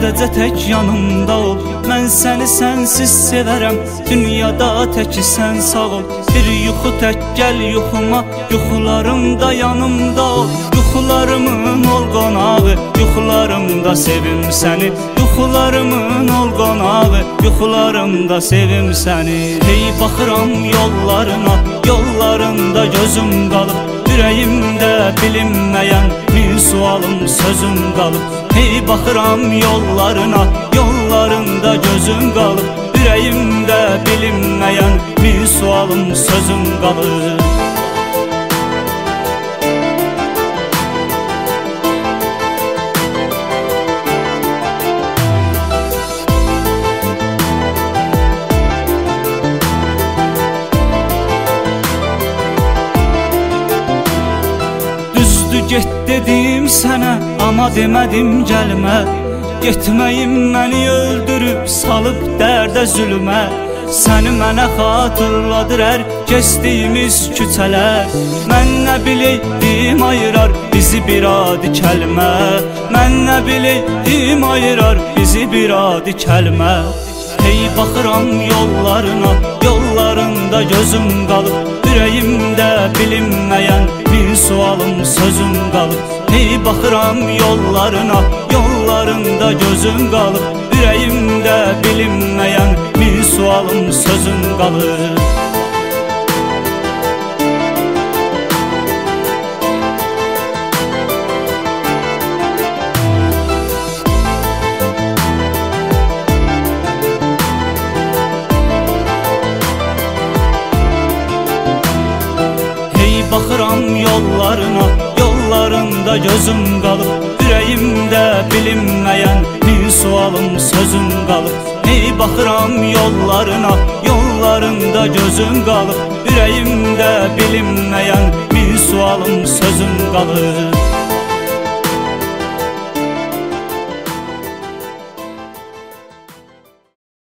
Sadəcə tək yanımda ol. Mən səni sənsiz sevərəm, dünyada tək sən sağ ol. Bir yuxu tək gəl yuxuma, yuxularımda yanımda ol. Yuxularımın ol qonağı, yuxularımda sevim səni. Yuxularımın ol qonağı, yuxularımda sevim səni. Hey baxıram yollarına, yollarında gözüm qalıb. Ürəyimdə bilinməyən min sualım sözüm qalıb. Hey baxıram yollarına, yollarında gözüm qalıb. Ürəyimdə bilinməyən min sualım sözüm qalıb. Get dedim sənə, amma demədim gəlmə. Getməyim məni öldürüb, salıb dərdə zülmə. Səni mənə xatırladır hər keçdiyimiz küçələr. Mən nə biləydim ayırar bizi bir adi kəlmə. Mən nə biləydim ayırar bizi bir adi kəlmə. Hey baxıram yollarına, yollarında gözüm qalıb. Ürəyimdə bilinməyən min sualım sözüm qalıb. Hey baxıram yollarına, yollarında gözüm qalıb. Ürəyimdə bilinməyən min sualım sözüm qalıb. Baxıram yollarına, yollarında gözüm qalıb. Ürəyimdə bilinməyən min sualım sözüm qalıb. Hey baxıram yollarına, yollarında gözüm qalıb. Ürəyimdə bilinməyən min sualım sözüm qalıb.